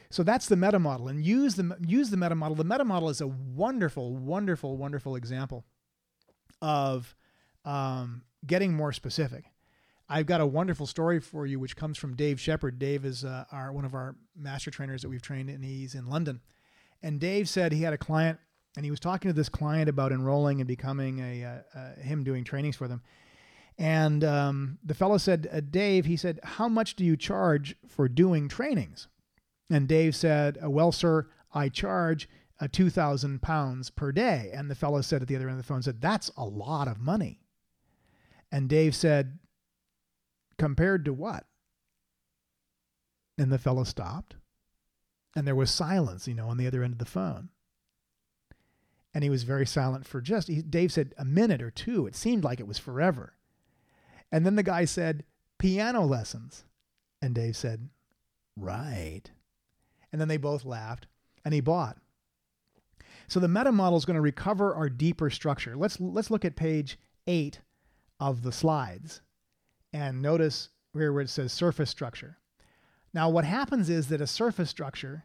So that's the meta model, and use the meta model. The meta model is a wonderful, wonderful, wonderful example of getting more specific. I've got a wonderful story for you, which comes from Dave Shepard. Dave is one of our master trainers that we've trained, and he's in London. And Dave said he had a client, and he was talking to this client about enrolling and becoming him doing trainings for them. And the fellow said, Dave, he said, how much do you charge for doing trainings? And Dave said, well, sir, I charge £2,000 per day. And the fellow said at the other end of the phone, said, that's a lot of money. And Dave said, compared to what? And the fellow stopped. And there was silence, on the other end of the phone. And he was very silent for Dave said a minute or two. It seemed like it was forever. And then the guy said, piano lessons. And Dave said, right. And then they both laughed, and he bought. So the meta model is going to recover our deeper structure. Let's look at page 8 of the slides and notice where it says surface structure. Now what happens is that the surface structure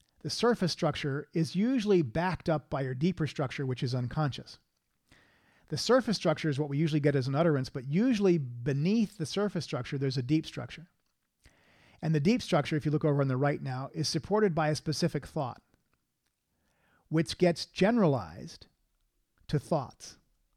is usually backed up by your deeper structure, which is unconscious. The surface structure is what we usually get as an utterance, but usually beneath the surface structure, there's a deep structure. And the deep structure, if you look over on the right now, is supported by a specific thought, which gets generalized to thoughts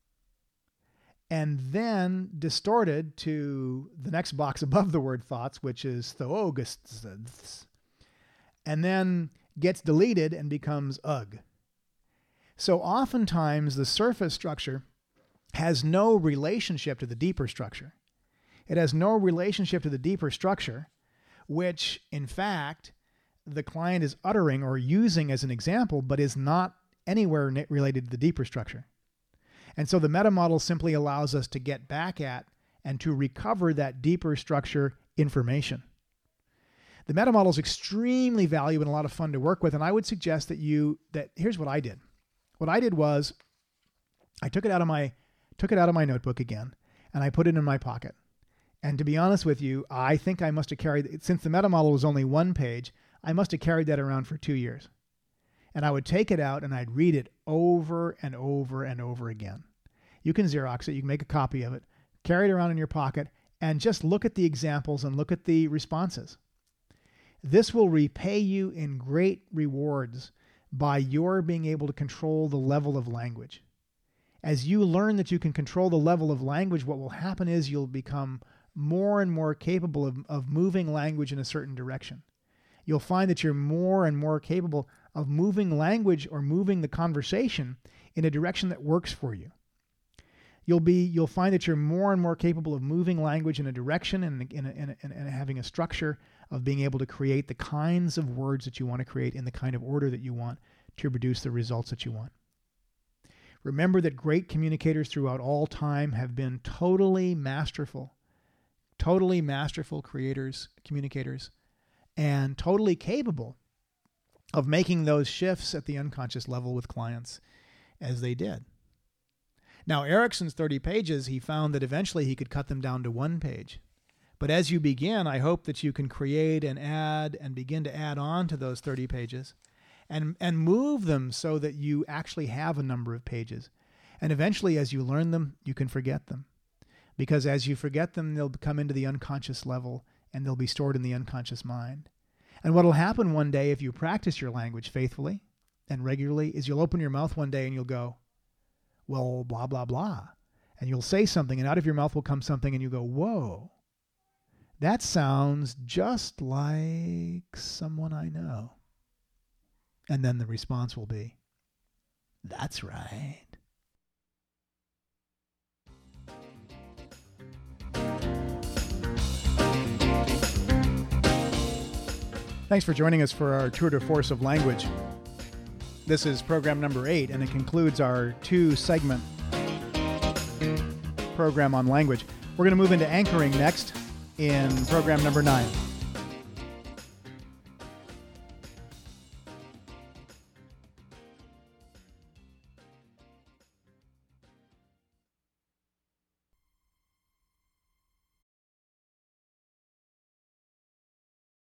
and then distorted to the next box above the word thoughts, which is theogosts, and then gets deleted and becomes ugh. So oftentimes the surface structure has no relationship to the deeper structure. It has no relationship to the deeper structure, which in fact the client is uttering or using as an example, but is not anywhere related to the deeper structure. And so the meta model simply allows us to get back at and to recover that deeper structure information. The meta model is extremely valuable and a lot of fun to work with. And I would suggest that here's what I did. What I did was I took it out of my notebook again, and I put it in my pocket. And to be honest with you, I think I must have carried, since the meta model was only one page, I must have carried that around for 2 years. And I would take it out and I'd read it over and over and over again. You can Xerox it, you can make a copy of it, carry it around in your pocket, and just look at the examples and look at the responses. This will repay you in great rewards by your being able to control the level of language. As you learn that you can control the level of language, what will happen is you'll become more and more capable of moving language in a certain direction. You'll find that you're more and more capable of moving language or moving the conversation in a direction that works for you. You'll find that you're more and more capable of moving language in a direction and having a structure of being able to create the kinds of words that you want to create in the kind of order that you want to produce the results that you want. Remember that great communicators throughout all time have been totally masterful creators, communicators, and totally capable of making those shifts at the unconscious level with clients as they did. Now, Erickson's 30 pages, he found that eventually he could cut them down to 1 page. But as you begin, I hope that you can create and add and begin to add on to those 30 pages and move them so that you actually have a number of pages. And eventually, as you learn them, you can forget them. Because as you forget them, they'll come into the unconscious level and they'll be stored in the unconscious mind. And what will happen one day if you practice your language faithfully and regularly is you'll open your mouth one day and you'll go, well, blah, blah, blah. And you'll say something and out of your mouth will come something and you go, whoa, that sounds just like someone I know. And then the response will be, that's right. Thanks for joining us for our tour de force of language. This is program number 8, and it concludes our 2-segment program on language. We're going to move into anchoring next in program number 9.